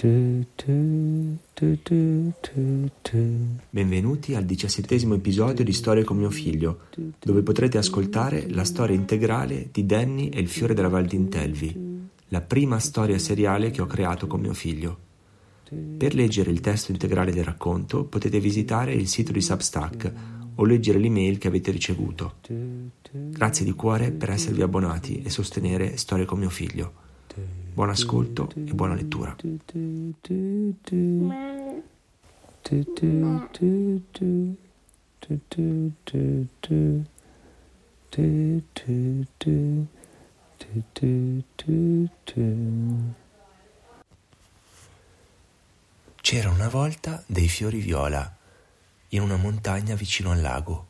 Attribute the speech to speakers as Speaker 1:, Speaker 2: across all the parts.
Speaker 1: Benvenuti al 17° episodio di Storie con mio figlio, dove potrete ascoltare la storia integrale di Danny e il fiore della Val d'Intelvi, la prima storia seriale che ho creato con mio figlio. Per leggere il testo integrale del racconto potete visitare il sito di Substack o leggere l'email che avete ricevuto. Grazie di cuore per esservi abbonati e sostenere Storie con mio figlio. Buon ascolto e buona lettura. C'era una volta dei fiori viola in una montagna vicino al lago.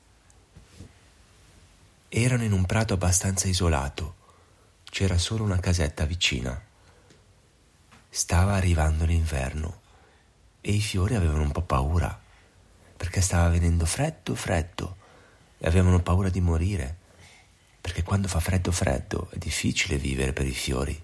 Speaker 1: Erano in un prato abbastanza isolato. C'era solo una casetta vicina. Stava arrivando l'inverno e i fiori avevano un po' paura, perché stava venendo freddo e avevano paura di morire, perché quando fa freddo è difficile vivere per i fiori.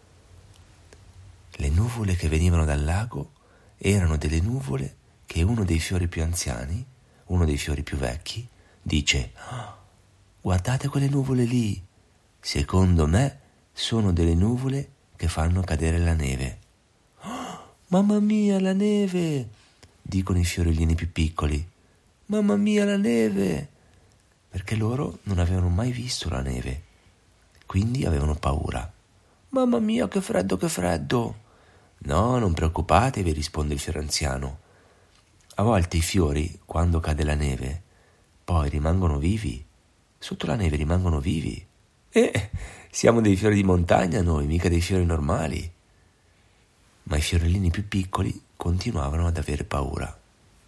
Speaker 1: Le nuvole che venivano dal lago erano delle nuvole che uno dei fiori più anziani, uno dei fiori più vecchi, dice: guardate quelle nuvole lì, secondo me sono delle nuvole che fanno cadere la neve. Mamma mia, la neve! Dicono i fiorellini più piccoli. Mamma mia, la neve! Perché loro non avevano mai visto la neve, quindi avevano paura. Mamma mia, che freddo! No, non preoccupatevi, risponde il fiore anziano. A volte i fiori, quando cade la neve, poi rimangono vivi. Sotto la neve rimangono vivi. Siamo dei fiori di montagna noi, mica dei fiori normali. Ma i fiorellini più piccoli continuavano ad avere paura.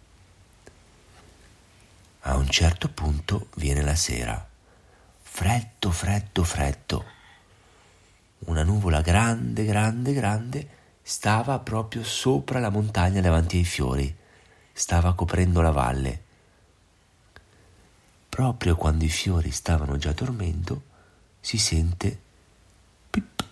Speaker 1: A un certo punto viene la sera. Freddo. Una nuvola grande stava proprio sopra la montagna davanti ai fiori. Stava coprendo la valle. Proprio quando i fiori stavano già dormendo, si sente pip.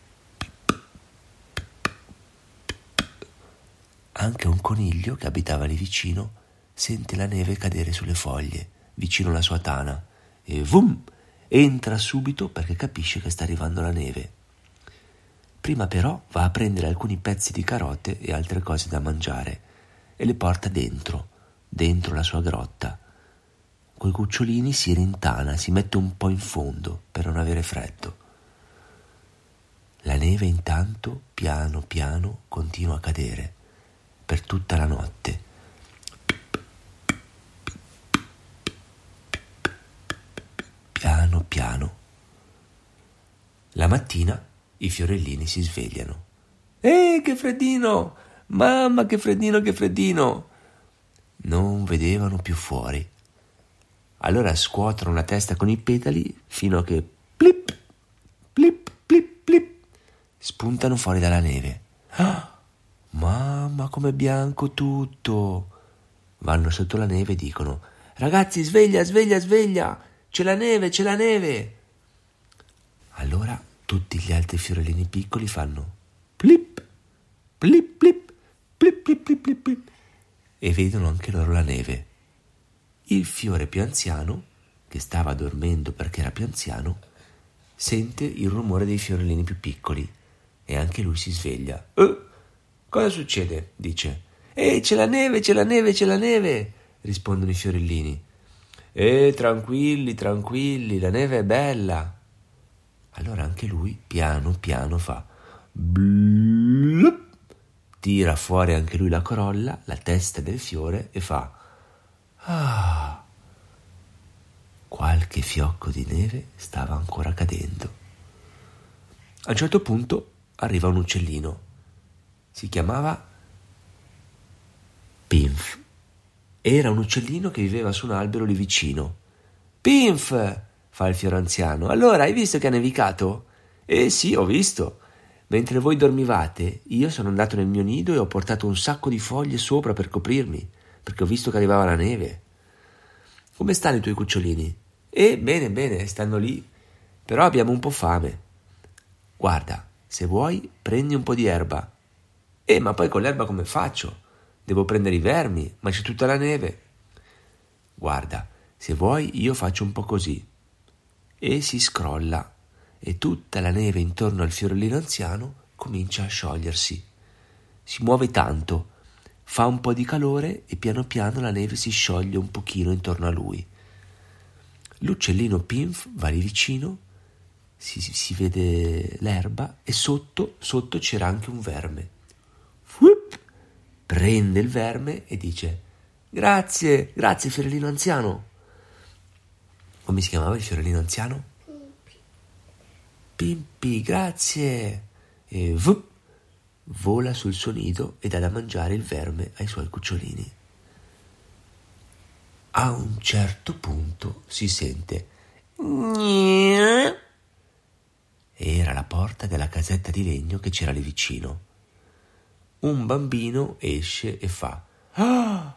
Speaker 1: Anche un coniglio che abitava lì vicino sente la neve cadere sulle foglie vicino alla sua tana e vum! Entra subito perché capisce che sta arrivando la neve. Prima però va a prendere alcuni pezzi di carote e altre cose da mangiare e le porta dentro la sua grotta. Coi cucciolini si rintana, si mette un po' in fondo per non avere freddo. La neve intanto, piano continua a cadere per tutta la notte. Piano. La mattina i fiorellini si svegliano. Che freddino! Mamma, che freddino! Non vedevano più fuori. Allora scuotono la testa con i petali fino a che plip, spuntano fuori dalla neve. Mamma, com'è bianco tutto! Vanno sotto la neve e dicono: ragazzi, sveglia! C'è la neve! Allora tutti gli altri fiorellini piccoli fanno plip e vedono anche loro la neve. Il fiore più anziano, che stava dormendo perché era più anziano, sente il rumore dei fiorellini più piccoli e anche lui si sveglia. Cosa succede? Dice. C'è la neve, rispondono i fiorellini. Tranquilli, la neve è bella. Allora anche lui piano fa blup, tira fuori anche lui la corolla, la testa del fiore e fa qualche fiocco di neve stava ancora cadendo. A un certo punto arriva un uccellino. Si chiamava Pinf. Era un uccellino che viveva su un albero lì vicino. Pinf, fa il fiore anziano. Allora, hai visto che ha nevicato? Sì, ho visto. Mentre voi dormivate, io sono andato nel mio nido e ho portato un sacco di foglie sopra per coprirmi, perché ho visto che arrivava la neve. Come stanno i tuoi cucciolini? Bene, stanno lì, però abbiamo un po' fame. Guarda, se vuoi, prendi un po' di erba. Ma poi con l'erba come faccio? Devo prendere i vermi, ma c'è tutta la neve. Guarda, se vuoi io faccio un po' così. E si scrolla e tutta la neve intorno al fiorellino anziano comincia a sciogliersi. Si muove tanto, fa un po' di calore e piano piano la neve si scioglie un pochino intorno a lui. L'uccellino Pinf va lì vicino, si vede l'erba e sotto c'era anche un verme. Fuip! Prende il verme e dice: grazie fiorellino anziano. Come si chiamava il fiorellino anziano? Pimpi, grazie. E vola sul suo nido e dà da mangiare il verme ai suoi cucciolini. A un certo punto si sente era la porta della casetta di legno che c'era lì vicino. Un bambino esce e fa: ah,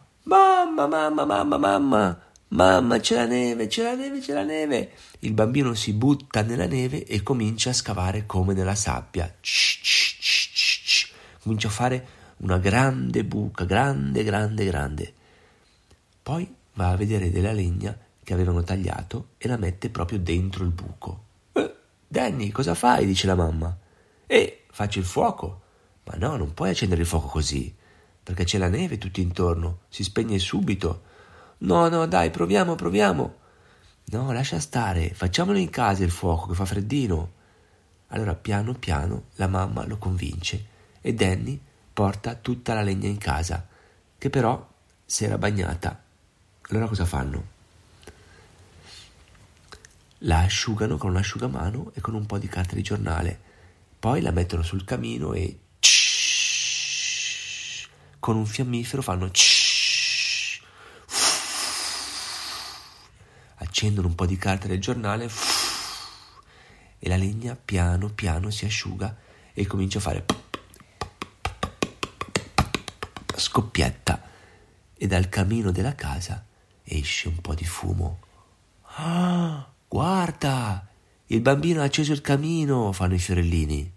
Speaker 1: mamma, c'è la neve. Il bambino si butta nella neve e comincia a scavare come nella sabbia. Comincia a fare una grande buca, grande. Poi va a vedere della legna che avevano tagliato e la mette proprio dentro il buco. Danny, cosa fai? Dice la mamma. Faccio il fuoco. Ma no, non puoi accendere il fuoco così, perché c'è la neve tutto intorno, si spegne subito. No, dai, proviamo. No, lascia stare, facciamolo in casa il fuoco, che fa freddino. Allora piano piano la mamma lo convince e Danny porta tutta la legna in casa, che però si era bagnata. Allora cosa fanno? La asciugano con un asciugamano e con un po' di carta di giornale, poi la mettono sul camino e con un fiammifero fanno accendono un po' di carta del giornale e la legna piano piano si asciuga e comincia a fare scoppietta e dal camino della casa esce un po' di fumo. Ah, guarda, il bambino ha acceso il camino, fanno i fiorellini.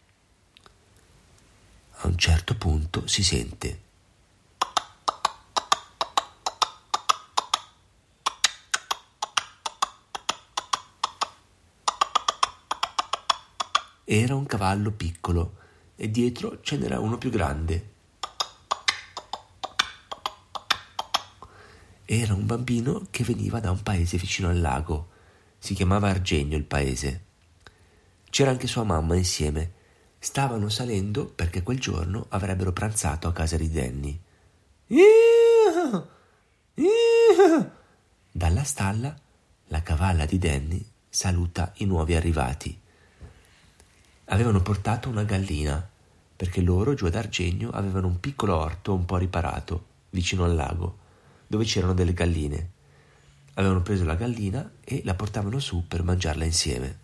Speaker 1: A un certo punto si sente era un cavallo piccolo e dietro ce n'era uno più grande. Era un bambino che veniva da un paese vicino al lago. Si chiamava Argenio il paese. C'era anche sua mamma insieme. Stavano salendo perché quel giorno avrebbero pranzato a casa di Danny. Dalla stalla la cavalla di Danny saluta i nuovi arrivati. Avevano portato una gallina perché loro giù ad Argenio avevano un piccolo orto un po' riparato vicino al lago dove c'erano delle galline. Avevano preso la gallina e la portavano su per mangiarla insieme.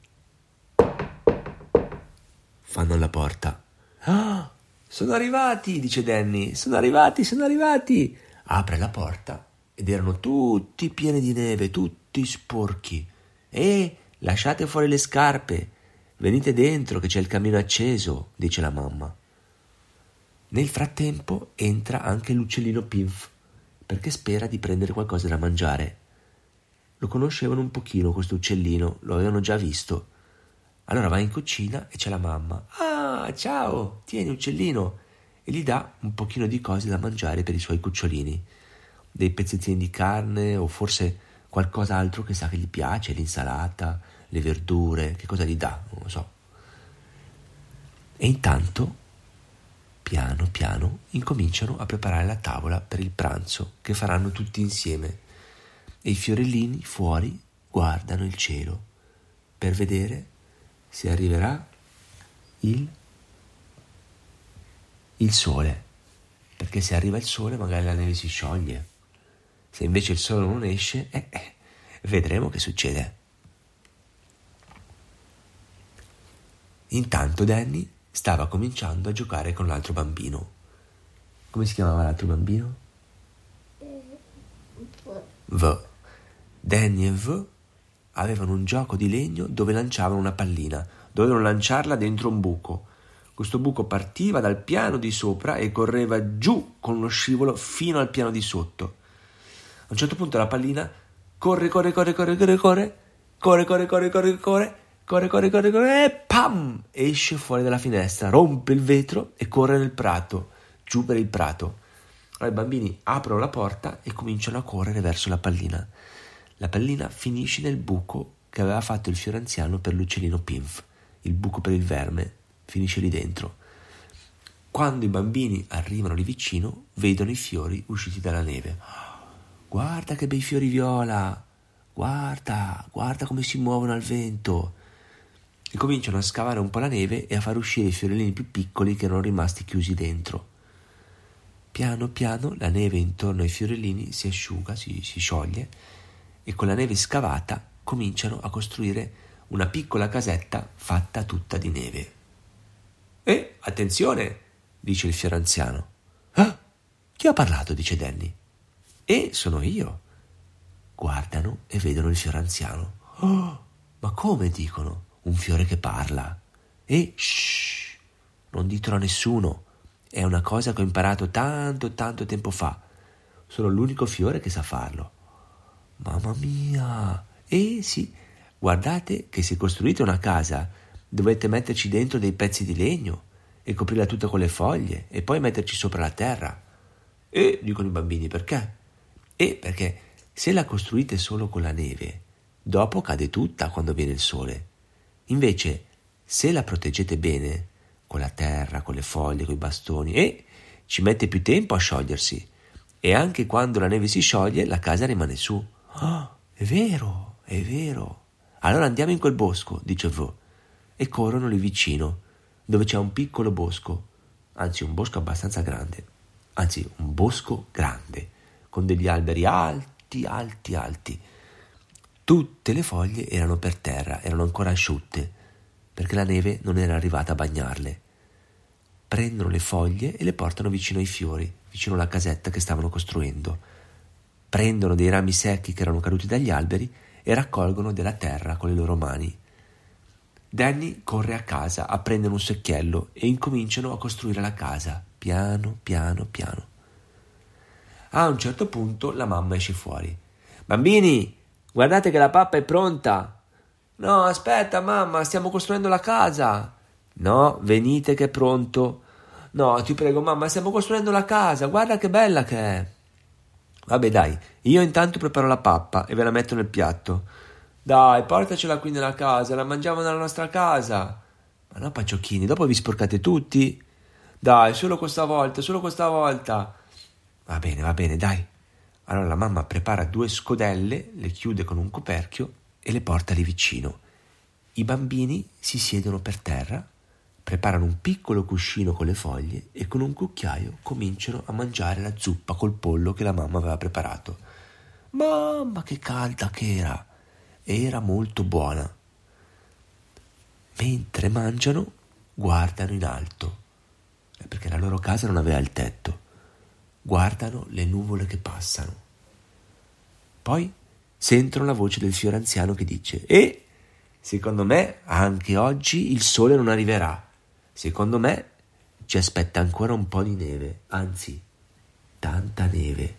Speaker 1: Fanno alla porta. Ah, sono arrivati, dice Danny. Sono arrivati. Apre la porta ed erano tutti pieni di neve, tutti sporchi. Lasciate fuori le scarpe. Venite dentro che c'è il camino acceso, dice la mamma. Nel frattempo entra anche l'uccellino Pinf perché spera di prendere qualcosa da mangiare. Lo conoscevano un pochino questo uccellino, lo avevano già visto. Allora va in cucina e c'è la mamma. Ah, ciao, tieni uccellino. E gli dà un pochino di cose da mangiare per i suoi cucciolini. Dei pezzettini di carne o forse qualcos'altro che sa che gli piace, l'insalata, le verdure, che cosa gli dà, non lo so. E intanto, piano piano, incominciano a preparare la tavola per il pranzo che faranno tutti insieme. E i fiorellini fuori guardano il cielo per vedere se arriverà il sole, perché se arriva il sole magari la neve si scioglie. Se invece il sole non esce, vedremo che succede. Intanto Danny stava cominciando a giocare con l'altro bambino. Come si chiamava l'altro bambino? V. Danny e V avevano un gioco di legno dove lanciavano una pallina. Dovevano lanciarla dentro un buco. Questo buco partiva dal piano di sopra e correva giù con uno scivolo fino al piano di sotto. A un certo punto la pallina corre e pam! Esce fuori dalla finestra, rompe il vetro e corre nel prato, giù per il prato. Allora i bambini aprono la porta e cominciano a correre verso la pallina. La pallina finisce nel buco che aveva fatto il fiore anziano per l'uccellino Pinf, il buco per il verme, finisce lì dentro. Quando i bambini arrivano lì vicino, vedono i fiori usciti dalla neve. Guarda che bei fiori viola! Guarda come si muovono al vento! E cominciano a scavare un po' la neve e a far uscire i fiorellini più piccoli che erano rimasti chiusi dentro. Piano piano la neve intorno ai fiorellini si asciuga, si scioglie, e con la neve scavata cominciano a costruire una piccola casetta fatta tutta di neve. E attenzione, dice il fiore anziano. Ah, chi ha parlato? Dice Danny. Sono io. Guardano e vedono il fiore anziano. Oh, ma come, dicono? Un fiore che parla. Shh, non ditelo a nessuno. È una cosa che ho imparato tanto tempo fa. Sono l'unico fiore che sa farlo. Mamma mia! Sì, guardate che se costruite una casa dovete metterci dentro dei pezzi di legno e coprirla tutta con le foglie e poi metterci sopra la terra. Dicono i bambini, perché? Perché se la costruite solo con la neve, dopo cade tutta quando viene il sole. Invece, se la proteggete bene, con la terra, con le foglie, con i bastoni, ci mette più tempo a sciogliersi. E anche quando la neve si scioglie, la casa rimane su. Oh, è vero. Allora andiamo in quel bosco, dice Vo. E corrono lì vicino, dove c'è un piccolo bosco, anzi un bosco abbastanza grande, un bosco grande, con degli alberi alti. Tutte le foglie erano per terra, erano ancora asciutte, perché la neve non era arrivata a bagnarle. Prendono le foglie e le portano vicino ai fiori, vicino alla casetta che stavano costruendo. Prendono dei rami secchi che erano caduti dagli alberi e raccolgono della terra con le loro mani. Danny corre a casa a prendere un secchiello e incominciano a costruire la casa, piano. A un certo punto la mamma esce fuori. Bambini, guardate che la pappa è pronta. No, aspetta mamma, stiamo costruendo la casa. No, venite che è pronto. No, ti prego mamma, stiamo costruendo la casa, guarda che bella che è. Vabbè dai, io intanto preparo la pappa e ve la metto nel piatto. Dai, portacela qui nella casa, la mangiamo nella nostra casa. Ma no, pacciocchini, dopo vi sporcate tutti. Dai, solo questa volta. Va bene, dai. Allora la mamma prepara 2 scodelle, le chiude con un coperchio e le porta lì vicino. I bambini si siedono per terra, preparano un piccolo cuscino con le foglie e con un cucchiaio cominciano a mangiare la zuppa col pollo che la mamma aveva preparato. Mamma, che calda che era! Era molto buona. Mentre mangiano, guardano in alto, perché la loro casa non aveva il tetto. Guardano le nuvole che passano. Poi sentono la voce del fiore anziano che dice: secondo me anche oggi il sole non arriverà. Secondo me ci aspetta ancora un po' di neve, anzi, tanta neve.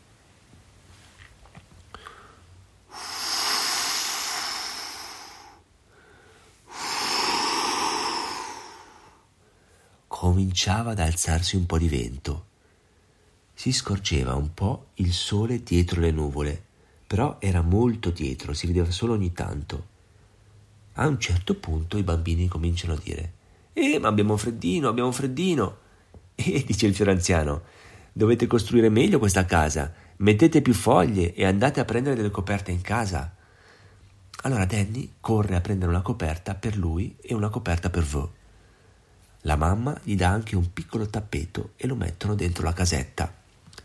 Speaker 1: Cominciava ad alzarsi un po' di vento. Si scorgeva un po' il sole dietro le nuvole, però era molto dietro, si vedeva solo ogni tanto. A un certo punto i bambini cominciano a dire: ma abbiamo freddino. Dice il fiore anziano: dovete costruire meglio questa casa, mettete più foglie e andate a prendere delle coperte in casa. Allora Danny corre a prendere una coperta per lui e una coperta per Vo. La mamma gli dà anche un piccolo tappeto e lo mettono dentro la casetta.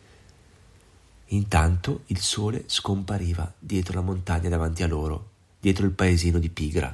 Speaker 1: Intanto il sole scompariva dietro la montagna davanti a loro, dietro il paesino di Pigra.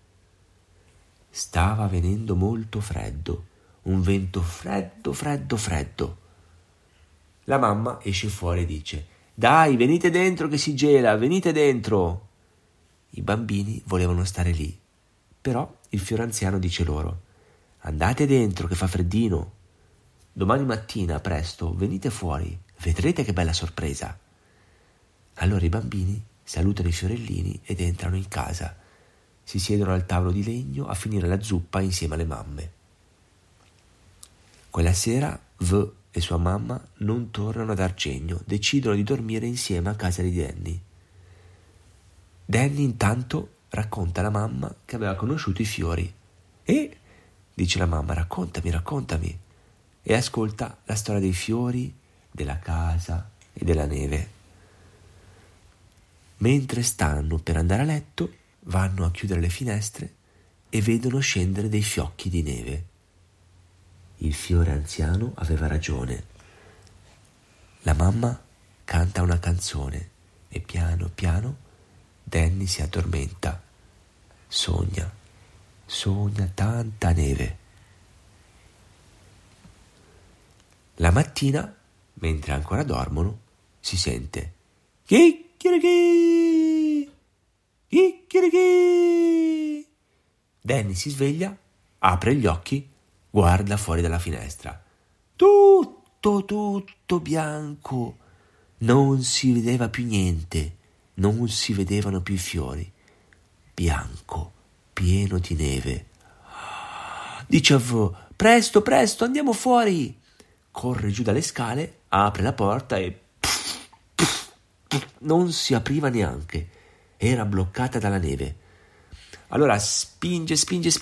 Speaker 1: Stava venendo molto freddo, un vento freddo. La mamma esce fuori e dice: dai, venite dentro che si gela, venite dentro. I bambini volevano stare lì, però il fiore anziano dice loro: andate dentro che fa freddino. Domani mattina presto venite fuori, vedrete che bella sorpresa. Allora i bambini salutano i fiorellini ed entrano in casa. Si siedono al tavolo di legno a finire la zuppa insieme alle mamme. Quella sera V e sua mamma non tornano ad Argegno, decidono di dormire insieme a casa di Danny. Danny intanto racconta alla mamma che aveva conosciuto i fiori. E, dice la mamma, raccontami. E ascolta la storia dei fiori, della casa e della neve. Mentre stanno per andare a letto, vanno a chiudere le finestre e vedono scendere dei fiocchi di neve. Il fiore anziano aveva ragione. La mamma canta una canzone e piano piano Danny si addormenta. Sogna tanta neve. La mattina, mentre ancora dormono, si sente chicchirichì, chicchirichì. Danny si sveglia, apre gli occhi, guarda fuori dalla finestra. Tutto bianco. Non si vedeva più niente, non si vedevano più i fiori. Bianco, pieno di neve. Dice a V, presto, andiamo fuori. Corre giù dalle scale, apre la porta e non si apriva neanche. Era bloccata dalla neve. Allora spinge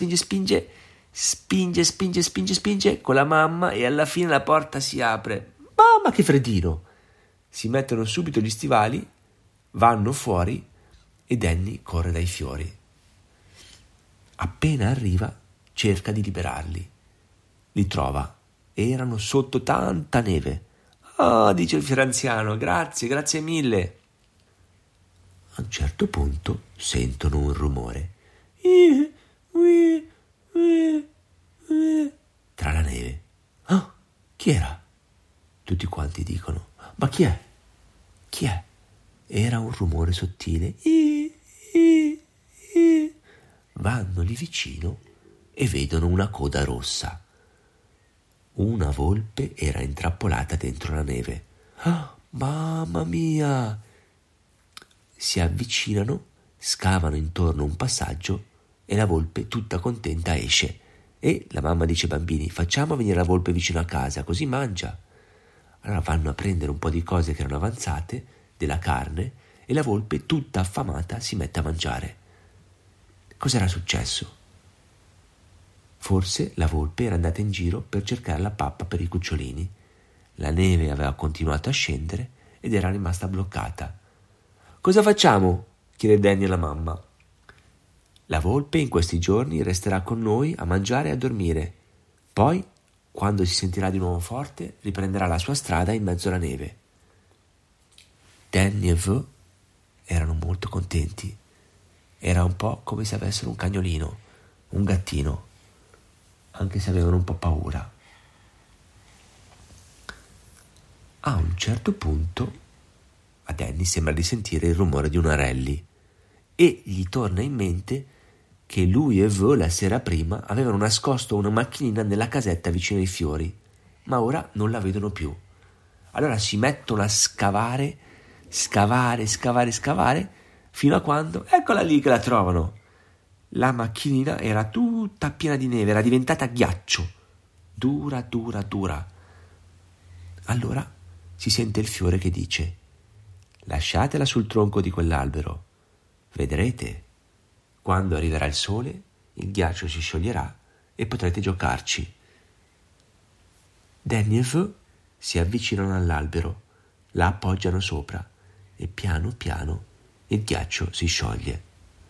Speaker 1: con la mamma e alla fine la porta si apre. Mamma, che freddino! Si mettono subito gli stivali, vanno fuori e Danny corre dai fiori. Appena arriva, cerca di liberarli. Li trova. Erano sotto tanta neve. Ah, dice il fiore anziano, grazie mille. A un certo punto sentono un rumore. Tra la neve. Ah, chi era? Tutti quanti dicono, ma chi è? Chi è? Era un rumore sottile. Vanno lì vicino e vedono una coda rossa. Una volpe era intrappolata dentro la neve. Ah, mamma mia! Si avvicinano, scavano intorno un passaggio e la volpe, tutta contenta, esce. E la mamma dice ai bambini, facciamo venire la volpe vicino a casa, così mangia. Allora vanno a prendere un po' di cose che erano avanzate, della carne, e la volpe, tutta affamata, si mette a mangiare. Cos'era successo? Forse la volpe era andata in giro per cercare la pappa per i cucciolini. La neve aveva continuato a scendere ed era rimasta bloccata. Cosa facciamo? Chiede Danny alla mamma. La volpe in questi giorni resterà con noi a mangiare e a dormire. Poi, quando si sentirà di nuovo forte, riprenderà la sua strada in mezzo alla neve. Danny e V erano molto contenti. Era un po' come se avessero un cagnolino, un gattino, anche se avevano un po' paura. A un certo punto a Danny sembra di sentire il rumore di una rally e gli torna in mente che lui e V la sera prima avevano nascosto una macchinina nella casetta vicino ai fiori, ma ora non la vedono più. Allora si mettono a scavare, fino a quando, eccola lì che la trovano. La macchinina era tutta piena di neve, era diventata ghiaccio, dura. Allora si sente il fiore che dice, lasciatela sul tronco di quell'albero, vedrete, quando arriverà il sole, il ghiaccio si scioglierà e potrete giocarci. Danny e V si avvicinano all'albero, la appoggiano sopra e piano piano il ghiaccio si scioglie.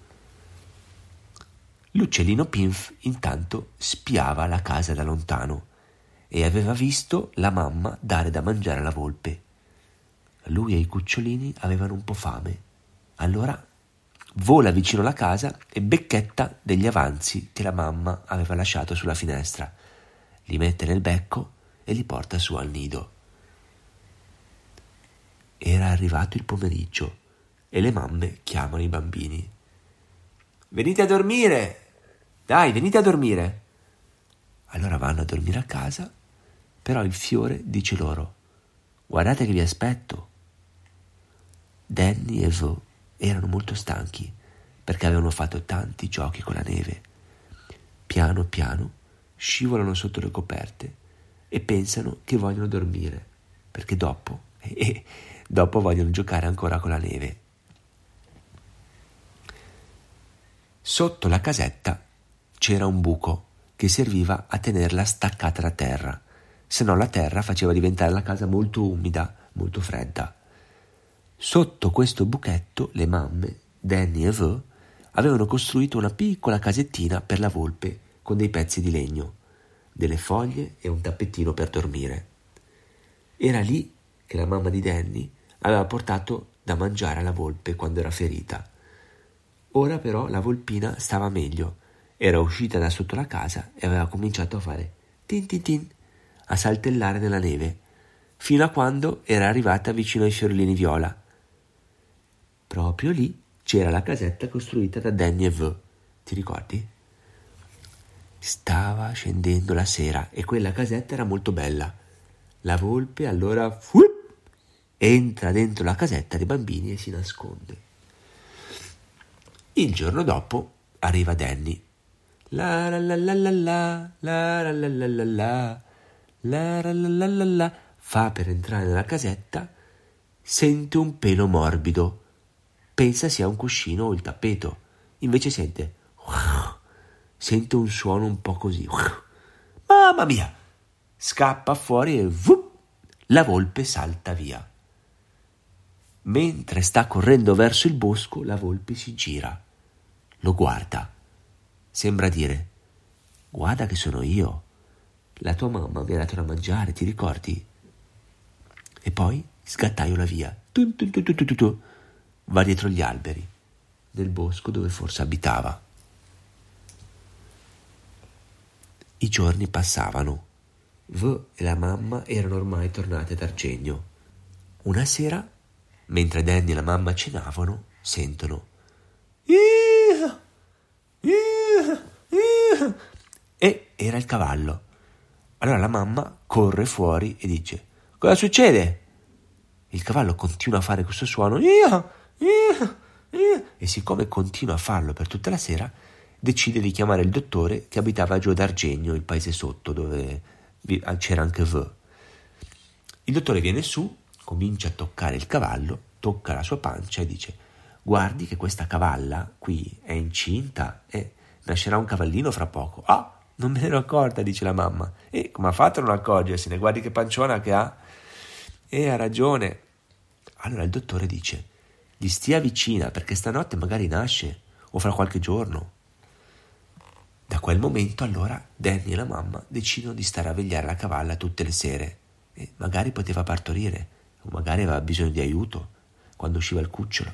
Speaker 1: L'uccellino Pinf intanto spiava la casa da lontano e aveva visto la mamma dare da mangiare alla volpe. Lui e i cucciolini avevano un po' fame. Allora vola vicino alla casa e becchetta degli avanzi che la mamma aveva lasciato sulla finestra. Li mette nel becco e li porta su al nido. Era arrivato il pomeriggio e le mamme chiamano i bambini. Venite a dormire! Dai, venite a dormire! Allora vanno a dormire a casa, però il fiore dice loro: guardate che vi aspetto. Danny e Vo erano molto stanchi perché avevano fatto tanti giochi con la neve. Piano piano scivolano sotto le coperte e pensano che vogliono dormire perché dopo vogliono giocare ancora con la neve. Sotto la casetta c'era un buco che serviva a tenerla staccata da terra, se no la terra faceva diventare la casa molto umida, molto fredda. Sotto questo buchetto le mamme, Danny e Vo, avevano costruito una piccola casettina per la volpe con dei pezzi di legno, delle foglie e un tappetino per dormire. Era lì che la mamma di Danny aveva portato da mangiare alla volpe quando era ferita. Ora però la volpina stava meglio, era uscita da sotto la casa e aveva cominciato a fare tin tin tin, a saltellare nella neve, fino a quando era arrivata vicino ai fiorellini viola. Proprio lì c'era la casetta costruita da Danny e Vo, ti ricordi? Stava scendendo la sera e quella casetta era molto bella. La volpe allora entra dentro la casetta dei bambini e si nasconde. Il giorno dopo arriva Danny. La la la la la la la la la la la la la la la la, fa per entrare nella casetta, sente un pelo morbido, pensa sia un cuscino o il tappeto, invece sente un suono un po' così. Mamma mia! Scappa fuori e la volpe salta via. Mentre sta correndo verso il bosco, la volpe si gira, lo guarda, sembra dire: guarda che sono io, la tua mamma mi ha dato da mangiare, ti ricordi? E poi sgattaiola via, va dietro gli alberi, nel bosco dove forse abitava. I giorni passavano. Vo e la mamma erano ormai tornate ad Argegno. Una sera, mentre Danny e la mamma cenavano, sentono e era il cavallo. Allora la mamma corre fuori e dice: cosa succede? Il cavallo continua a fare questo suono e siccome continua a farlo per tutta la sera, decide di chiamare il dottore che abitava giù ad Argegno, il paese sotto dove c'era anche Vo. Il dottore viene su, comincia a toccare il cavallo, tocca la sua pancia e dice: guardi che questa cavalla qui è incinta e nascerà un cavallino fra poco. Ah, non me ne ero accorta, dice la mamma. E come ha fatto a non accorgersene? Guardi che panciona che ha. E ha ragione. Allora il dottore dice: gli stia vicina perché stanotte magari nasce o fra qualche giorno. Da quel momento allora Danny e la mamma decidono di stare a vegliare la cavalla tutte le sere e magari poteva partorire o magari aveva bisogno di aiuto quando usciva il cucciolo.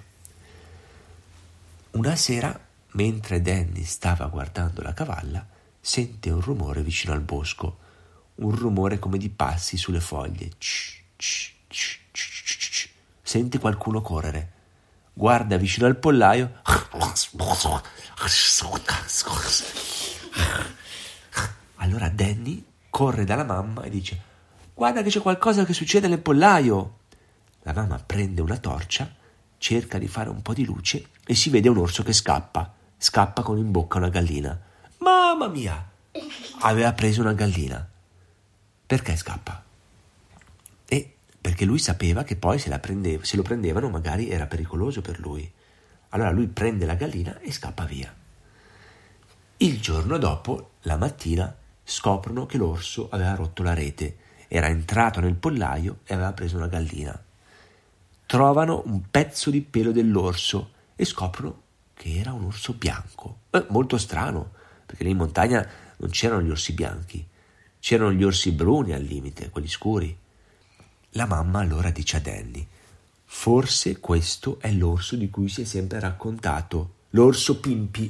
Speaker 1: Una sera, mentre Danny stava guardando la cavalla, sente un rumore vicino al bosco, un rumore come di passi sulle foglie. Sente qualcuno correre, guarda vicino al pollaio. Allora Danny corre dalla mamma e dice: guarda che c'è qualcosa che succede nel pollaio. La mamma prende una torcia, cerca di fare un po' di luce e si vede un orso che scappa con in bocca una gallina. Mamma mia! Aveva preso una gallina. Perché scappa? Perché lui sapeva che poi se lo prendevano magari era pericoloso per lui. Allora lui prende la gallina e scappa via. Il giorno dopo, la mattina, scoprono che l'orso aveva rotto la rete, era entrato nel pollaio e aveva preso una gallina. Trovano un pezzo di pelo dell'orso e scoprono che era un orso bianco. Molto strano, perché lì in montagna non c'erano gli orsi bianchi, c'erano gli orsi bruni al limite, quelli scuri. La mamma allora dice a Danny: forse questo è l'orso di cui si è sempre raccontato, l'orso Pimpi,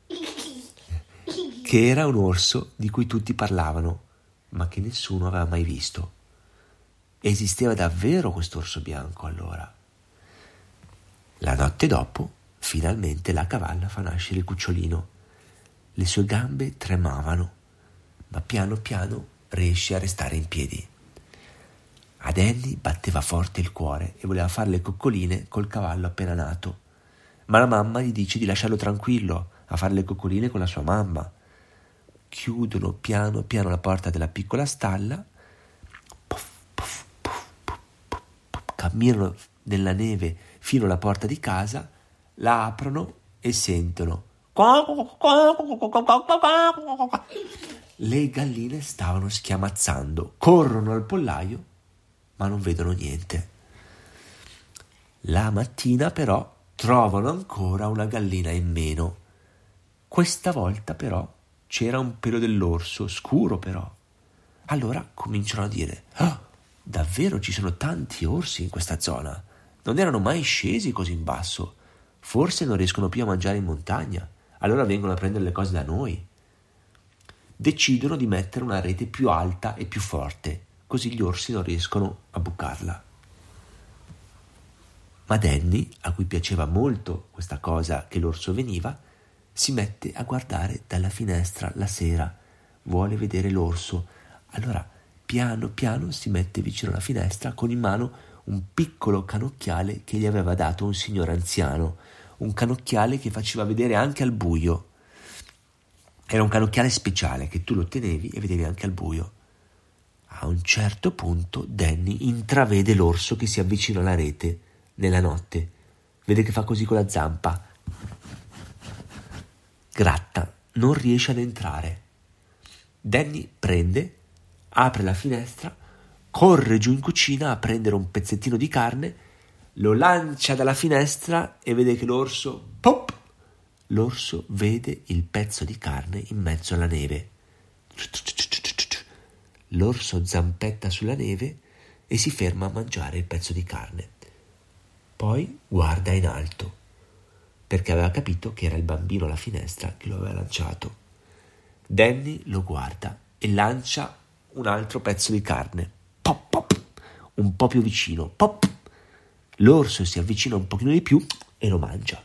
Speaker 1: che era un orso di cui tutti parlavano, ma che nessuno aveva mai visto. Esisteva davvero quest'orso bianco allora. La notte dopo, finalmente la cavalla fa nascere il cucciolino. Le sue gambe tremavano, ma piano piano riesce a restare in piedi. A Danny batteva forte il cuore e voleva fare le coccoline col cavallo appena nato, ma la mamma gli dice di lasciarlo tranquillo a fare le coccoline con la sua mamma. Chiudono piano piano la porta della piccola stalla, puff, puff, puff, puff, puff, puff, camminano nella neve fino alla porta di casa, la aprono e sentono. Le galline stavano schiamazzando, corrono al pollaio, ma non vedono niente. La mattina però trovano ancora una gallina in meno. Questa volta però c'era un pelo dell'orso, scuro però. Allora cominciano a dire: davvero ci sono tanti orsi in questa zona? Non erano mai scesi così in basso. Forse non riescono più a mangiare in montagna. Allora vengono a prendere le cose da noi. Decidono di mettere una rete più alta e più forte, così gli orsi non riescono a bucarla. Ma Danny, a cui piaceva molto questa cosa che l'orso veniva, si mette a guardare dalla finestra la sera, vuole vedere l'orso. Allora piano piano si mette vicino alla finestra con in mano un piccolo canocchiale che gli aveva dato un signore anziano, un canocchiale che faceva vedere anche al buio. Era un canocchiale speciale che tu lo tenevi e vedevi anche al buio. A un certo punto Danny intravede l'orso che si avvicina alla rete nella notte. Vede che fa così con la zampa. Gratta, non riesce ad entrare. Danny prende, apre la finestra, corre giù in cucina a prendere un pezzettino di carne, lo lancia dalla finestra e vede che l'orso, pop! L'orso vede il pezzo di carne in mezzo alla neve. L'orso zampetta sulla neve e si ferma a mangiare il pezzo di carne. Poi guarda in alto, perché aveva capito che era il bambino alla finestra che lo aveva lanciato. Danny lo guarda e lancia un altro pezzo di carne. Pop, pop, un po' più vicino. Pop. L'orso si avvicina un pochino di più e lo mangia.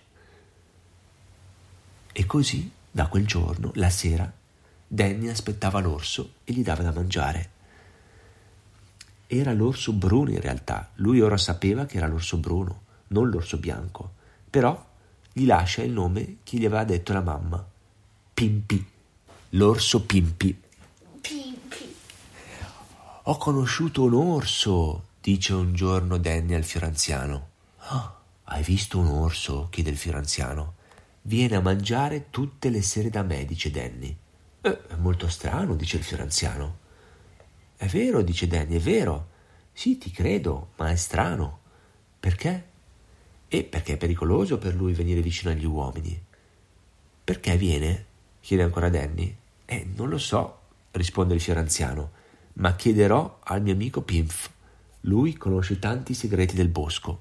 Speaker 1: E così, da quel giorno, la sera, Danny aspettava l'orso e gli dava da mangiare. Era l'orso bruno in realtà. Lui ora sapeva che era l'orso bruno, non l'orso bianco. Però gli lascia il nome che gli aveva detto la mamma. Pimpi. L'orso Pimpi.
Speaker 2: Pimpi.
Speaker 1: Ho conosciuto un orso, dice un giorno Danny al fiore anziano. Hai visto un orso? Chiede il fiore anziano. Viene a mangiare tutte le sere da me, dice Danny. È molto strano, dice il fiore anziano. È vero, dice Danny, è vero. Sì, ti credo, ma è strano. Perché? Perché è pericoloso per lui venire vicino agli uomini. Perché viene? Chiede ancora Danny. Non lo so, risponde il fiore anziano, ma chiederò al mio amico Pimpf. Lui conosce tanti segreti del bosco.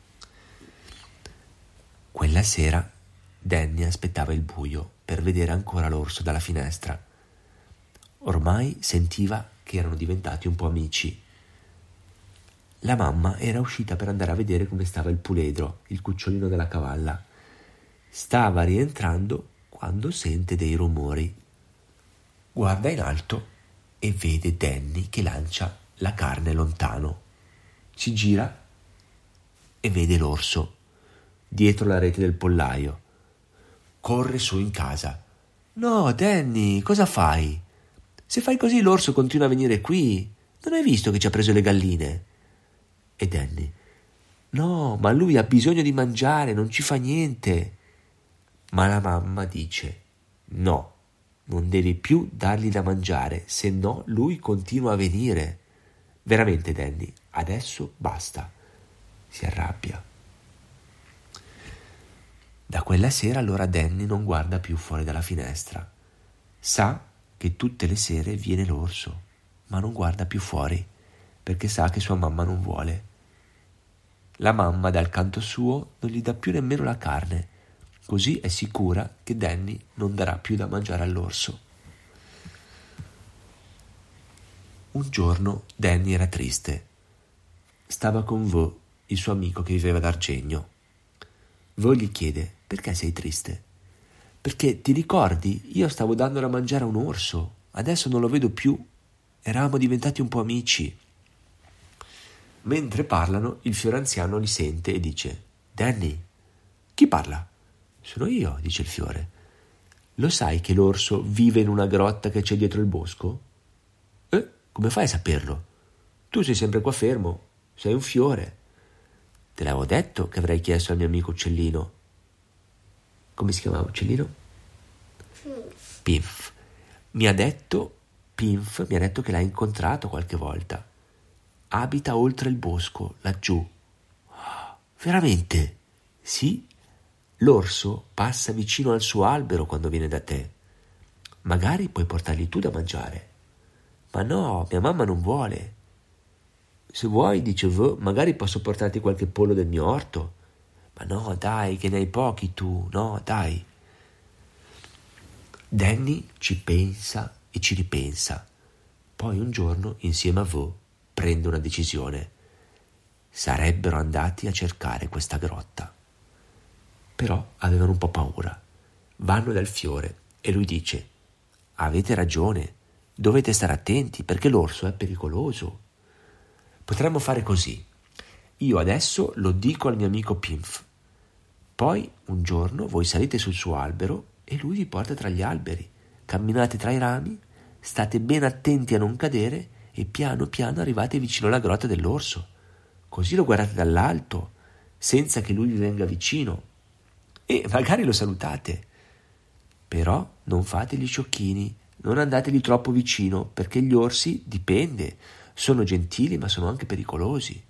Speaker 1: Quella sera Danny aspettava il buio per vedere ancora l'orso dalla finestra. Ormai sentiva che erano diventati un po' amici. La mamma era uscita per andare a vedere come stava il puledro, il cucciolino della cavalla. Stava rientrando quando sente dei rumori. Guarda in alto e vede Danny che lancia la carne lontano. Si gira e vede l'orso dietro la rete del pollaio. Corre su in casa. No, Danny, cosa fai? Se fai così l'orso continua a venire qui. Non hai visto che ci ha preso le galline? E Danny: no, ma lui ha bisogno di mangiare, non ci fa niente. Ma la mamma dice: no, non devi più dargli da mangiare, se no lui continua a venire. Veramente, Danny, adesso basta. Si arrabbia. Da quella sera allora Danny non guarda più fuori dalla finestra. Sa che tutte le sere viene l'orso, ma non guarda più fuori, perché sa che sua mamma non vuole. La mamma dal canto suo non gli dà più nemmeno la carne, così è sicura che Danny non darà più da mangiare all'orso. Un giorno Danny era triste. Stava con Vaux, il suo amico che viveva ad Argegno. Vaux gli chiede: perché sei triste? Perché ti ricordi? Io stavo dando da mangiare a un orso adesso non lo vedo più. Eravamo diventati un po' amici. Mentre parlano, il fiore anziano li sente e dice: Danny, chi parla? Sono io, dice il fiore. Lo sai che l'orso vive in una grotta che c'è dietro il bosco? Come fai a saperlo? Tu sei sempre qua fermo, sei un fiore. Te l'avevo detto che avrei chiesto al mio amico uccellino. Come si chiamava uccellino? Pinf. Pinf mi ha detto che l'ha incontrato qualche volta. Abita oltre il bosco, laggiù. Veramente? Sì. L'orso passa vicino al suo albero quando viene da te. Magari puoi portargli tu da mangiare. Ma no, mia mamma non vuole. Se vuoi, dice magari posso portarti qualche pollo del mio orto. Ma no, dai, che ne hai pochi tu, no, dai. Danny ci pensa e ci ripensa. Poi un giorno, insieme a prende una decisione. Sarebbero andati a cercare questa grotta. Però avevano un po' paura. Vanno dal fiore e lui dice: avete ragione, dovete stare attenti perché l'orso è pericoloso. Potremmo fare così. Io adesso lo dico al mio amico Pinf. Poi un giorno voi salite sul suo albero e lui vi porta tra gli alberi. Camminate tra i rami, state ben attenti a non cadere e piano piano arrivate vicino alla grotta dell'orso. Così lo guardate dall'alto, senza che lui vi venga vicino. E magari lo salutate. Però non fate gli sciocchini, non andategli troppo vicino, perché gli orsi, dipende, sono gentili ma sono anche pericolosi.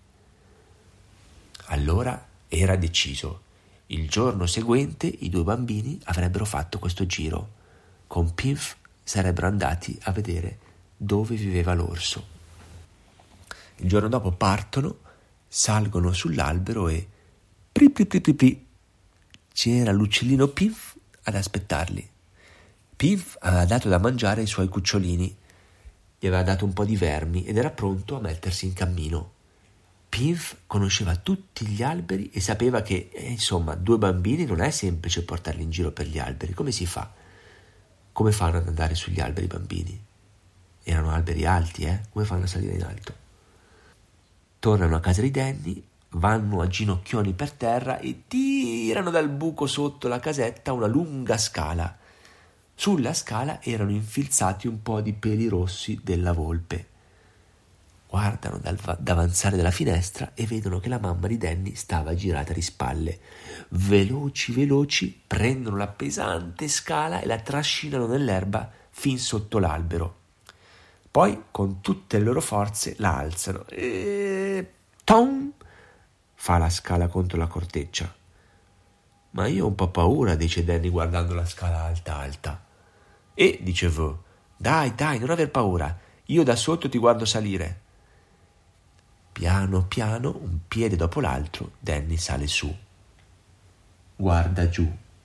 Speaker 1: Allora era deciso. Il giorno seguente i due bambini avrebbero fatto questo giro. Con Pinf sarebbero andati a vedere dove viveva l'orso. Il giorno dopo partono, salgono sull'albero e pri, c'era l'uccellino Pinf ad aspettarli. Pinf aveva dato da mangiare ai suoi cucciolini, gli aveva dato un po' di vermi ed era pronto a mettersi in cammino. Pinf conosceva tutti gli alberi e sapeva che, due bambini non è semplice portarli in giro per gli alberi. Come si fa? Come fanno ad andare sugli alberi i bambini? Erano alberi alti, Come fanno a salire in alto? Tornano a casa di Danny, vanno a ginocchioni per terra e tirano dal buco sotto la casetta una lunga scala. Sulla scala erano infilzati un po' di peli rossi della volpe. Guardano d'avanzare dalla finestra e vedono che la mamma di Danny stava girata di spalle. Veloci, prendono la pesante scala e la trascinano nell'erba fin sotto l'albero. Poi, con tutte le loro forze, la alzano e... tom! Fa la scala contro la corteccia. Ma io ho un po' paura, dice Danny guardando la scala alta. E, dice dai, non aver paura, io da sotto ti guardo salire. Piano piano, un piede dopo l'altro, Danny sale su. Guarda giù.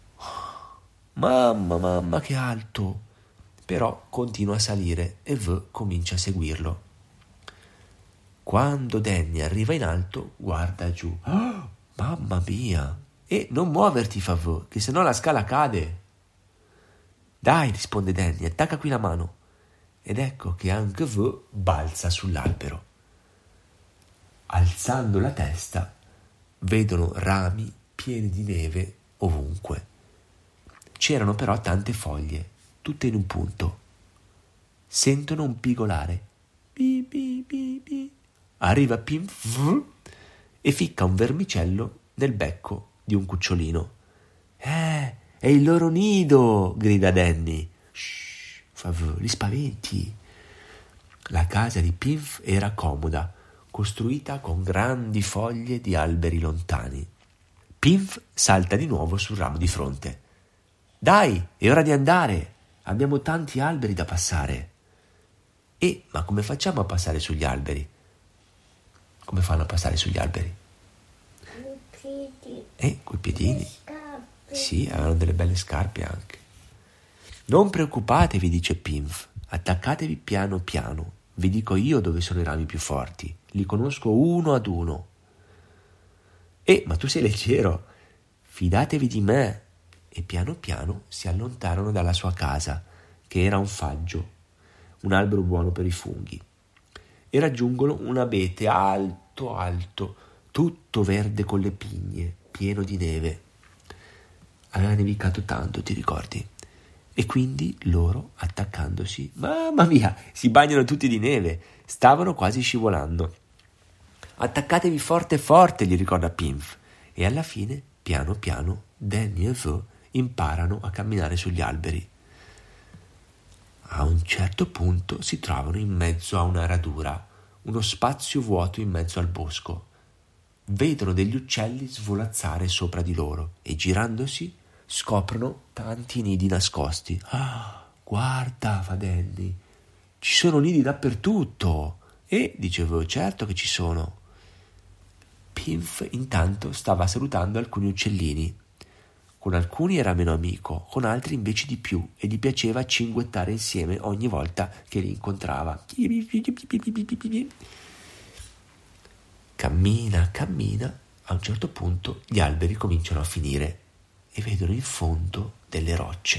Speaker 1: Mamma, che alto! Però continua a salire e comincia a seguirlo. Quando Danny arriva in alto, guarda giù. Mamma mia! E non muoverti, fa che sennò la scala cade. Dai, risponde Danny, attacca qui la mano. Ed ecco che anche balza sull'albero. Alzando la testa, vedono rami pieni di neve ovunque. C'erano però tante foglie, tutte in un punto. Sentono un pigolare. Bi. Arriva Pinf e ficca un vermicello nel becco di un cucciolino. È il loro nido, grida Danny. Shh, fa li spaventi. La casa di Pinf era comoda, costruita con grandi foglie di alberi lontani. Pinf salta di nuovo sul ramo di fronte. Dai, è ora di andare. Abbiamo tanti alberi da passare. Ma come facciamo a passare sugli alberi? Come fanno a passare sugli alberi? Coi piedini. Sì, avevano delle belle scarpe anche. Non preoccupatevi, dice Pinf. Attaccatevi piano piano. Vi dico io dove sono i rami più forti. Li conosco uno ad uno. Ma tu sei leggero. Fidatevi di me. E piano piano si allontanano dalla sua casa, che era un faggio. un albero buono per i funghi, e raggiungono un abete alto, alto, tutto verde con le pigne, pieno di neve. Aveva nevicato tanto, ti ricordi? E quindi loro, attaccandosi, mamma mia, si bagnano tutti di neve, stavano quasi scivolando. Attaccatevi forte forte, gli ricorda Pinf, e alla fine, piano piano, Danny e Veux imparano a camminare sugli alberi. A un certo punto si trovano in mezzo a una radura, uno spazio vuoto in mezzo al bosco. Vedono degli uccelli svolazzare sopra di loro e girandosi scoprono tanti nidi nascosti. Ah, guarda, fa Danny, ci sono nidi dappertutto. E dicevo, certo che ci sono. Pinf intanto stava salutando alcuni uccellini. Con alcuni era meno amico, con altri invece di più, e gli piaceva cinguettare insieme ogni volta che li incontrava. Cammina, cammina, a un certo punto gli alberi cominciano a finire e vedono in fondo delle rocce.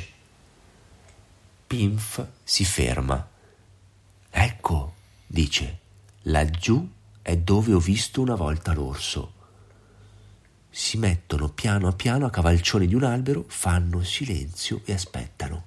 Speaker 1: Pinf si ferma. Ecco, dice, laggiù è dove ho visto una volta l'orso. Si mettono piano a piano a cavalcione di un albero, fanno silenzio e aspettano.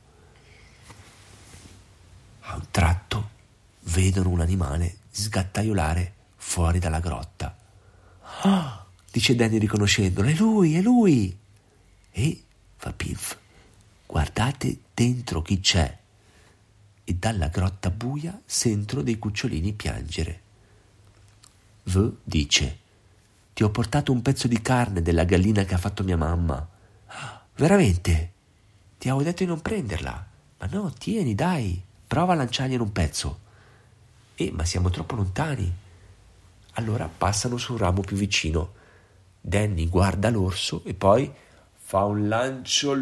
Speaker 1: A un tratto vedono un animale sgattaiolare fuori dalla grotta. Ah, dice Danny riconoscendolo, è lui, è lui. E, fa Pinf, guardate dentro chi c'è. E dalla grotta buia sentono dei cucciolini piangere. Veux dice, ti ho portato un pezzo di carne della gallina che ha fatto mia mamma. Ah, veramente? Ti avevo detto di non prenderla. Ma no, tieni, dai, prova a lanciargliene un pezzo. Ma siamo troppo lontani. Allora passano sul ramo più vicino. Danny guarda l'orso e poi fa un lancio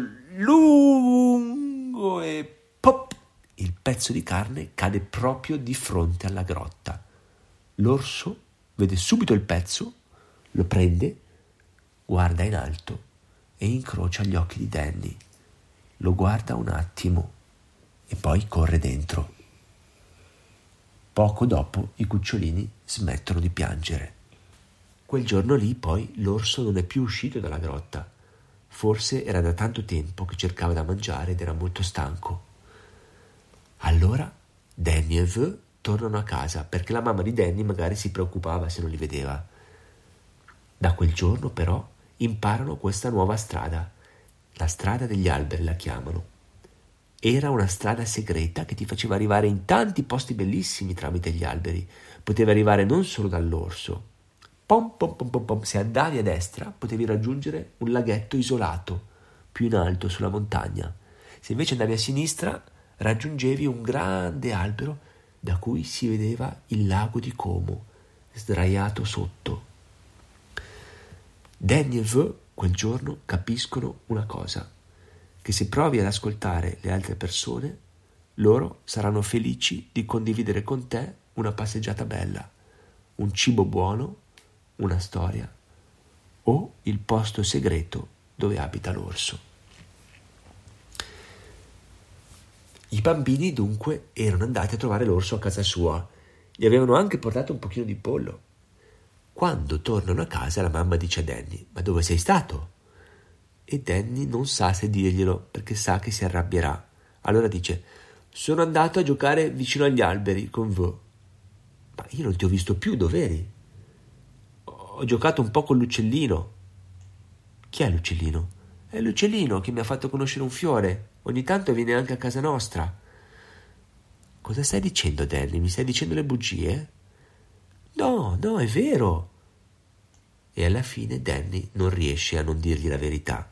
Speaker 1: lungo e pop! Il pezzo di carne cade proprio di fronte alla grotta. L'orso vede subito il pezzo, lo prende, guarda in alto e incrocia gli occhi di Danny. Lo guarda un attimo e poi corre dentro. Poco dopo i cucciolini smettono di piangere. Quel giorno lì poi l'orso non è più uscito dalla grotta. Forse era da tanto tempo che cercava da mangiare ed era molto stanco. Allora Danny e Veux tornano a casa perché la mamma di Danny magari si preoccupava se non li vedeva. Da quel giorno però imparano questa nuova strada, la strada degli alberi la chiamano. Era una strada segreta che ti faceva arrivare in tanti posti bellissimi tramite gli alberi. Poteva arrivare non solo dall'orso. Pom, pom, pom, pom, pom. Se andavi a destra potevi raggiungere un laghetto isolato, più in alto sulla montagna. Se invece andavi a sinistra raggiungevi un grande albero da cui si vedeva il lago di Como, sdraiato sotto. Danny e Veux quel giorno capiscono una cosa, che se provi ad ascoltare le altre persone, loro saranno felici di condividere con te una passeggiata bella, un cibo buono, una storia o il posto segreto dove abita l'orso. I bambini dunque erano andati a trovare l'orso a casa sua, gli avevano anche portato un pochino di pollo. Quando tornano a casa la mamma dice a Danny, ma dove sei stato? E Danny non sa se dirglielo perché sa che si arrabbierà. Allora dice, sono andato a giocare vicino agli alberi con Veux. Ma io non ti ho visto più, dov'eri? Ho giocato un po' con l'uccellino. Chi è l'uccellino? È l'uccellino che mi ha fatto conoscere un fiore. Ogni tanto viene anche a casa nostra. Cosa stai dicendo, Danny? Mi stai dicendo le bugie? No, è vero. E alla fine Danny non riesce a non dirgli la verità.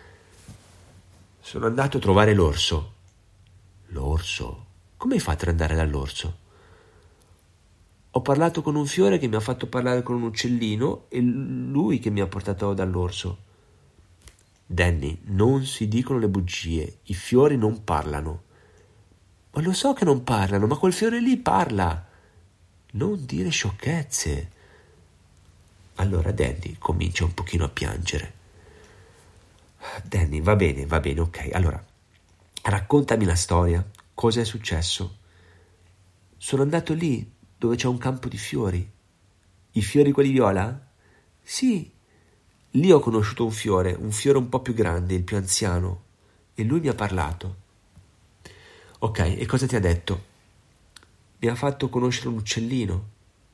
Speaker 1: Sono andato a trovare l'orso. L'orso? Come hai fatto ad andare dall'orso? Ho parlato con un fiore che mi ha fatto parlare con un uccellino e lui che mi ha portato dall'orso. Danny, non si dicono le bugie, i fiori non parlano. Ma lo so che non parlano, ma quel fiore lì parla. Non dire sciocchezze. Allora Danny comincia un pochino a piangere. Danny, va bene, ok. Allora, raccontami la storia. Cosa è successo? Sono andato lì, dove c'è un campo di fiori. I fiori quelli viola? Sì. Lì ho conosciuto un fiore un po' più grande, il più anziano, e lui mi ha parlato. Ok, e cosa ti ha detto? Mi ha fatto conoscere un uccellino,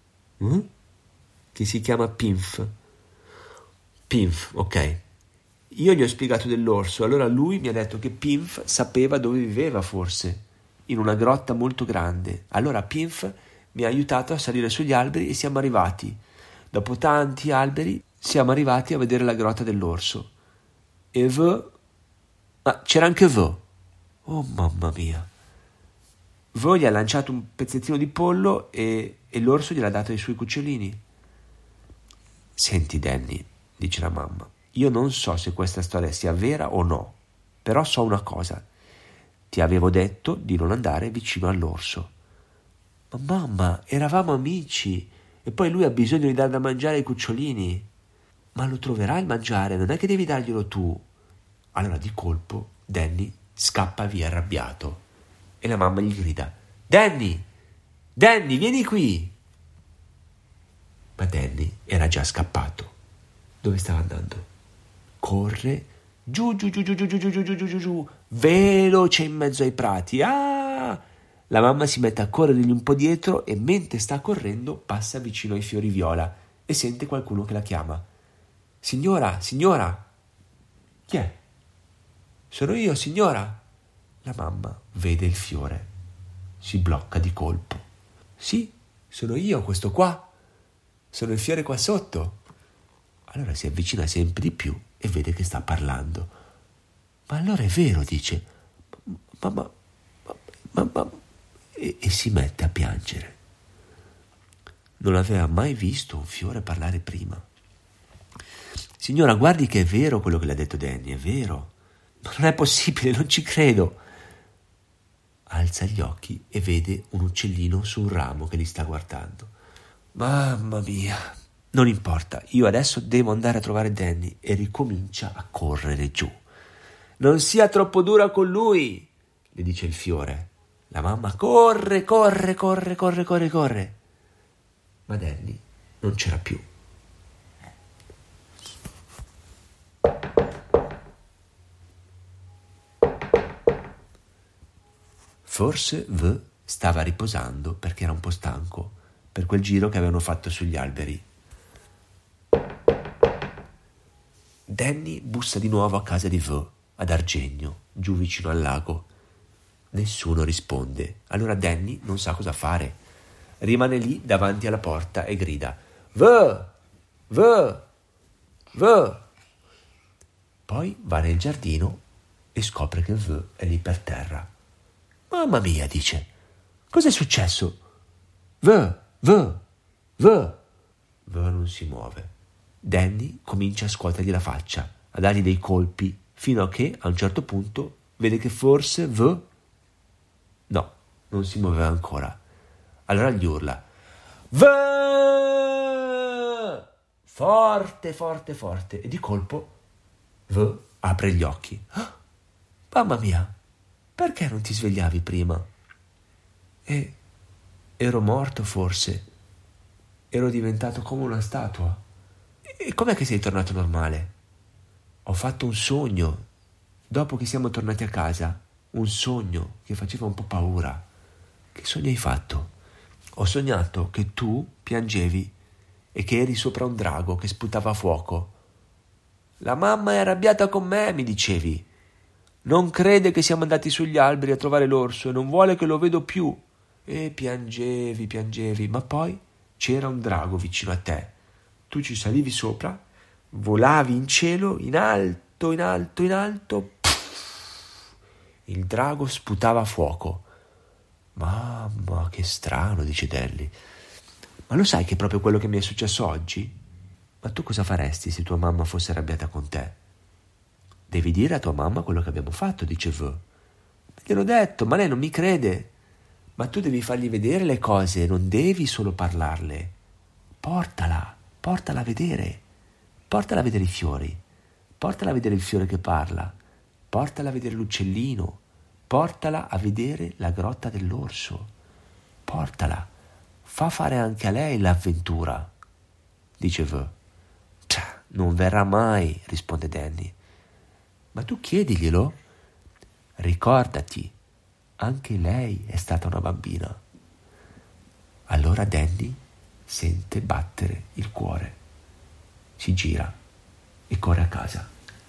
Speaker 1: che si chiama Pinf. Pinf, ok. Io gli ho spiegato dell'orso, allora lui mi ha detto che Pinf sapeva dove viveva forse, in una grotta molto grande. Allora Pinf mi ha aiutato a salire sugli alberi e siamo arrivati. Dopo tanti alberi siamo arrivati a vedere la grotta dell'orso. E c'era anche Oh mamma mia. Gli ha lanciato un pezzettino di pollo e l'orso gliel'ha dato ai suoi cucciolini. Senti Danny, dice la mamma, io non so se questa storia sia vera o no, però so una cosa. Ti avevo detto di non andare vicino all'orso. Ma mamma, eravamo amici e poi lui ha bisogno di dar da mangiare ai cucciolini. Ma lo troverà il mangiare, non è che devi darglielo tu. Allora di colpo Danny scappa via arrabbiato e la mamma gli grida: Danny, vieni qui! Ma Danny era già scappato. Dove stava andando? Corre giù, veloce in mezzo ai prati. Ah! La mamma si mette a corrergli un po' dietro e mentre sta correndo passa vicino ai fiori viola e sente qualcuno che la chiama. Signora! Chi è? Sono io, signora! La mamma vede il fiore. Si blocca di colpo. Sì, sono io, questo qua. Sono il fiore qua sotto. Allora si avvicina sempre di più e vede che sta parlando. Ma allora è vero, dice. Ma e si mette a piangere. Non aveva mai visto un fiore parlare prima. Signora, guardi che è vero quello che le ha detto Danny, è vero. Ma non è possibile, non ci credo. Alza gli occhi e vede un uccellino su un ramo che li sta guardando. Mamma mia, non importa, io adesso devo andare a trovare Danny, e ricomincia a correre giù. Non sia troppo dura con lui, le dice il fiore. La mamma corre. Ma Danny non c'era più. Forse stava riposando perché era un po' stanco per quel giro che avevano fatto sugli alberi. Danny bussa di nuovo a casa di ad Argegno, giù vicino al lago. Nessuno risponde. Allora Danny non sa cosa fare. Rimane lì davanti alla porta e grida: V! Poi va nel giardino e scopre che è lì per terra. Mamma mia, dice. Cos'è successo? V non si muove. Danny comincia a scuotergli la faccia, a dargli dei colpi, fino a che a un certo punto vede che forse no, non si muoveva ancora. Allora gli urla: V! Forte. E di colpo apre gli occhi. Ah, mamma mia, perché non ti svegliavi prima? Ero morto forse. Ero diventato come una statua. E com'è che sei tornato normale? Ho fatto un sogno, dopo che siamo tornati a casa, un sogno che faceva un po' paura. Che sogno hai fatto? Ho sognato che tu piangevi e che eri sopra un drago che sputava fuoco. La mamma è arrabbiata con me, mi dicevi. Non crede che siamo andati sugli alberi a trovare l'orso e non vuole che lo vedo più. E piangevi, ma poi c'era un drago vicino a te. Tu ci salivi sopra, volavi in cielo, in alto. Il drago sputava fuoco. Mamma, che strano, dice Danny. Ma lo sai che è proprio quello che mi è successo oggi? Ma tu cosa faresti se tua mamma fosse arrabbiata con te? Devi dire a tua mamma quello che abbiamo fatto, dice Gliel'ho detto, ma lei non mi crede. Ma tu devi fargli vedere le cose, non devi solo parlarle. Portala a vedere. Portala a vedere i fiori. Portala a vedere il fiore che parla. Portala a vedere l'uccellino. Portala a vedere la grotta dell'orso. portala, fa fare anche a lei l'avventura, dice V. Non verrà mai, risponde Danny. Ma tu chiediglielo. Ricordati, anche lei è stata una bambina. Allora Danny sente battere il cuore, si gira e corre a casa.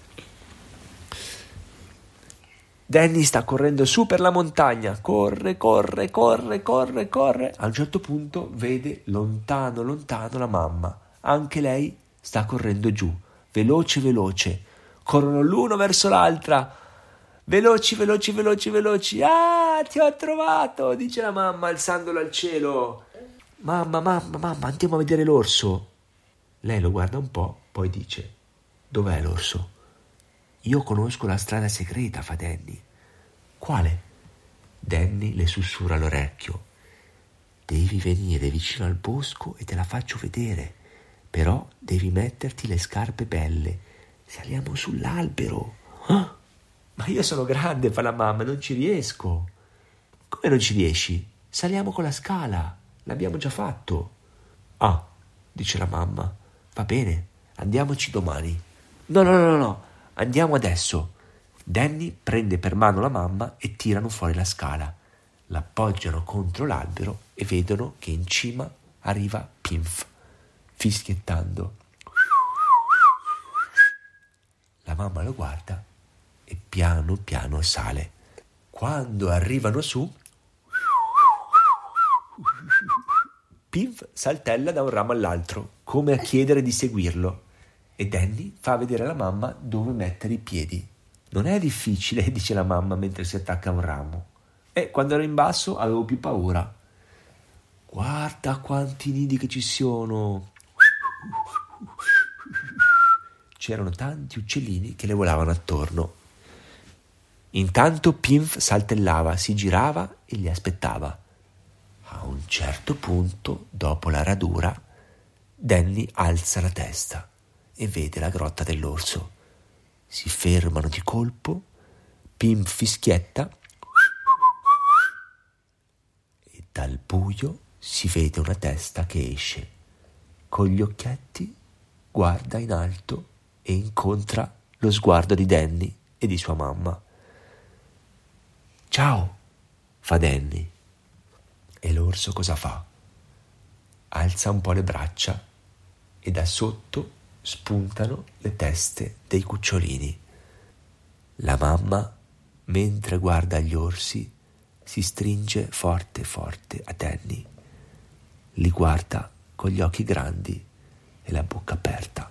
Speaker 1: Danny sta correndo su per la montagna, corre. A un certo punto vede lontano la mamma. Anche lei sta correndo giù, veloce. Corrono l'uno verso l'altra. Veloci. Ah, ti ho trovato, dice la mamma alzandolo al cielo. Mamma, andiamo a vedere l'orso. Lei lo guarda un po', poi dice: dov'è l'orso? Io conosco la strada segreta, fa Danny. Quale? Danny le sussurra all'orecchio: devi venire vicino al bosco e te la faccio vedere, però devi metterti le scarpe belle. Saliamo sull'albero. Ah, ma io sono grande, fa la mamma, non ci riesco. Come non ci riesci? Saliamo con la scala, l'abbiamo già fatto. Ah, dice la mamma, va bene, andiamoci domani. No, andiamo adesso. Danny prende per mano la mamma e tirano fuori la scala. L'appoggiano contro l'albero e vedono che in cima arriva Pinf, fischiettando. La mamma lo guarda e piano sale. Quando arrivano su, Pinf saltella da un ramo all'altro, come a chiedere di seguirlo, e Danny fa vedere alla mamma dove mettere i piedi. Non è difficile, dice la mamma mentre si attacca a un ramo. E quando ero in basso avevo più paura. Guarda quanti nidi che ci sono. C'erano tanti uccellini che le volavano attorno. Intanto Pinf saltellava, si girava e li aspettava. A un certo punto, dopo la radura, Danny alza la testa e vede la grotta dell'orso. Si fermano di colpo, Pinf fischietta e dal buio si vede una testa che esce. Con gli occhietti guarda in alto e incontra lo sguardo di Danny e di sua mamma. Ciao, fa Danny. E l'orso cosa fa? Alza un po' le braccia e da sotto spuntano le teste dei cucciolini. La mamma, mentre guarda gli orsi, si stringe forte a Danny. Li guarda con gli occhi grandi e la bocca aperta.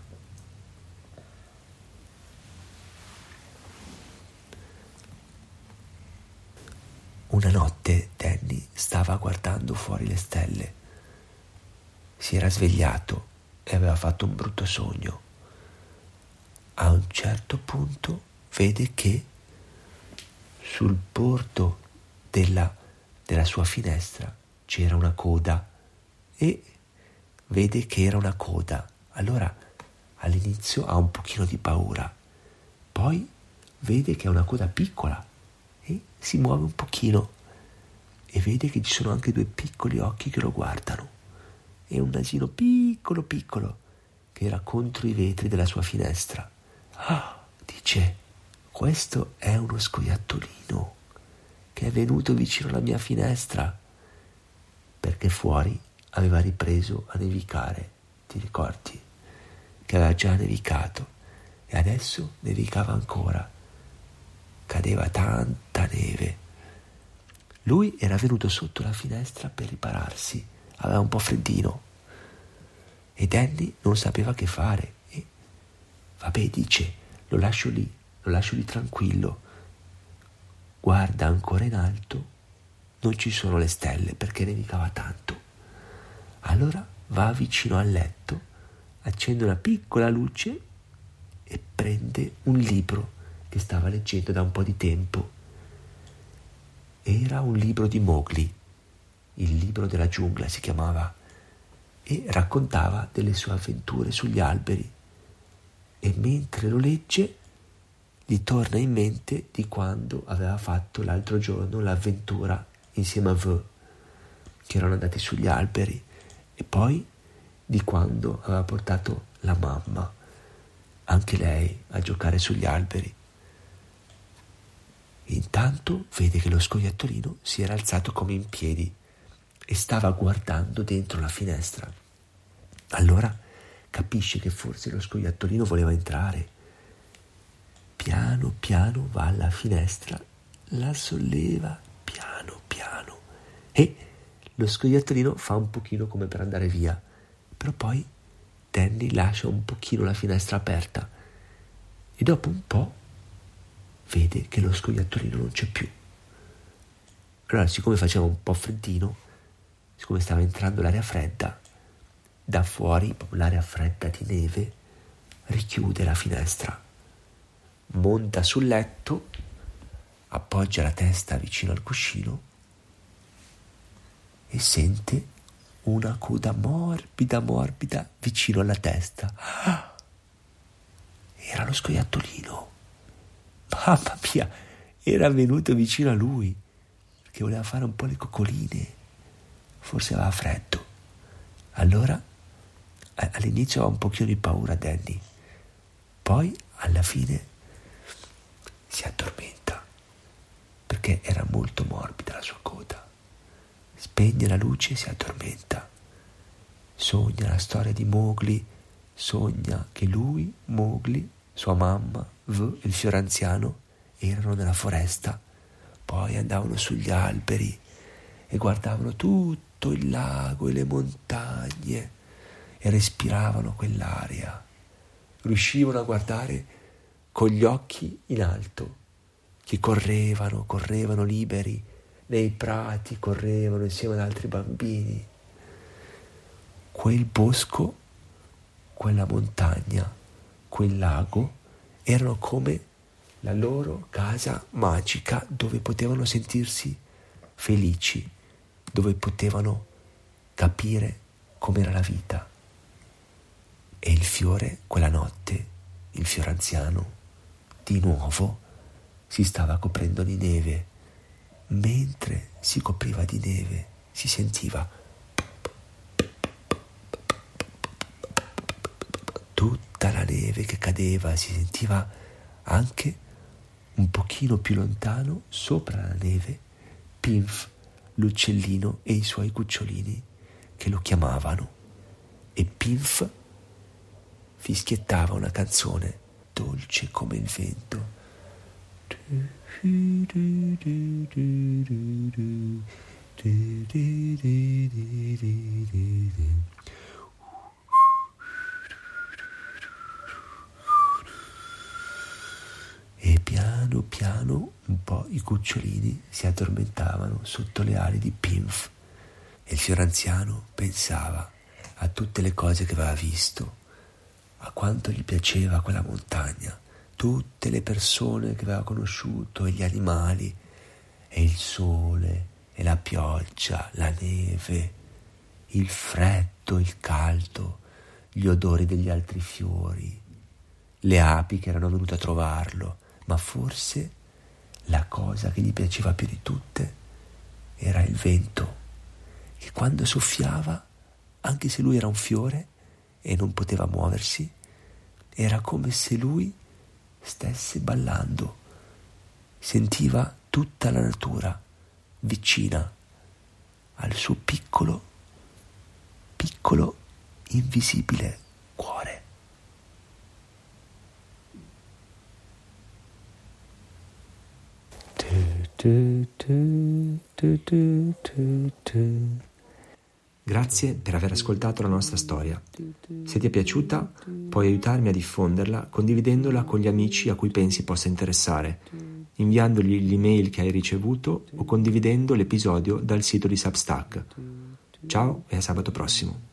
Speaker 1: Una notte Danny stava guardando fuori le stelle. Si era svegliato e aveva fatto un brutto sogno. A un certo punto vede che sul bordo della sua finestra c'era una coda e vede che era una coda. Allora all'inizio ha un pochino di paura, poi vede che è una coda piccola e si muove un pochino e vede che ci sono anche due piccoli occhi che lo guardano e un nasino piccolo che era contro i vetri della sua finestra. Ah, dice, questo è uno scoiattolino che è venuto vicino alla mia finestra, perché fuori aveva ripreso a nevicare, ti ricordi? Che aveva già nevicato e adesso nevicava ancora. Cadeva tanta neve. Lui era venuto sotto la finestra per ripararsi, aveva un po' freddino e Danny non sapeva che fare e vabbè, dice, lo lascio lì tranquillo. Guarda ancora in alto, non ci sono le stelle perché nevicava tanto. Allora va vicino al letto, accende una piccola luce e prende un libro che stava leggendo da un po' di tempo. Era un libro di Mowgli, il libro della giungla si chiamava, e raccontava delle sue avventure sugli alberi. E mentre lo legge gli torna in mente di quando aveva fatto l'altro giorno l'avventura insieme a V. che erano andati sugli alberi e poi di quando aveva portato la mamma, anche lei, a giocare sugli alberi. Intanto vede che lo scoiattolino si era alzato come in piedi e stava guardando dentro la finestra. Allora capisce che forse lo scoiattolino voleva entrare. Piano piano va alla finestra, la solleva piano piano e lo scoiattolino fa un pochino come per andare via, però poi Danny lascia un pochino la finestra aperta e dopo un po' vede che lo scoiattolino non c'è più. Allora, siccome faceva un po' freddino, siccome stava entrando l'aria fredda, da fuori, proprio l'aria fredda di neve, richiude la finestra, monta sul letto, appoggia la testa vicino al cuscino e sente una coda morbida morbida vicino alla testa. Era lo scoiattolino. Mamma mia, era venuto vicino a lui perché voleva fare un po' le coccoline, forse aveva freddo. Allora all'inizio aveva un pochino di paura Danny, poi alla fine si addormenta perché era molto morbida la sua coda. Spegne la luce e si addormenta. Sogna la storia di Mowgli, sogna che lui, Mowgli, sua mamma, V, il fiore anziano, erano nella foresta, poi andavano sugli alberi e guardavano tutto il lago e le montagne e respiravano quell'aria. Riuscivano a guardare con gli occhi in alto, che correvano liberi nei prati, correvano insieme ad altri bambini. Quel bosco, quella montagna, quel lago erano come la loro casa magica dove potevano sentirsi felici, dove potevano capire com'era la vita. E il fiore, quella notte, il fiore anziano, di nuovo si stava coprendo di neve. Mentre si copriva di neve, si sentiva tutta la neve che cadeva, si sentiva anche un pochino più lontano, sopra la neve, Pinf, l'uccellino e i suoi cucciolini che lo chiamavano. E Pinf fischiettava una canzone dolce come il vento. E piano piano un po' i cucciolini si addormentavano sotto le ali di Pinf e il fiore anziano pensava a tutte le cose che aveva visto, a quanto gli piaceva quella montagna, tutte le persone che aveva conosciuto e gli animali e il sole e la pioggia, la neve, il freddo, il caldo, gli odori degli altri fiori, le api che erano venute a trovarlo, ma forse la cosa che gli piaceva più di tutte era il vento, che quando soffiava, anche se lui era un fiore e non poteva muoversi, era come se lui stesse ballando. Sentiva tutta la natura vicina al suo piccolo, piccolo, invisibile cuore. Grazie per aver ascoltato la nostra storia. Se ti è piaciuta, puoi aiutarmi a diffonderla condividendola con gli amici a cui pensi possa interessare, inviandogli l'email che hai ricevuto o condividendo l'episodio dal sito di Substack. Ciao e a sabato prossimo.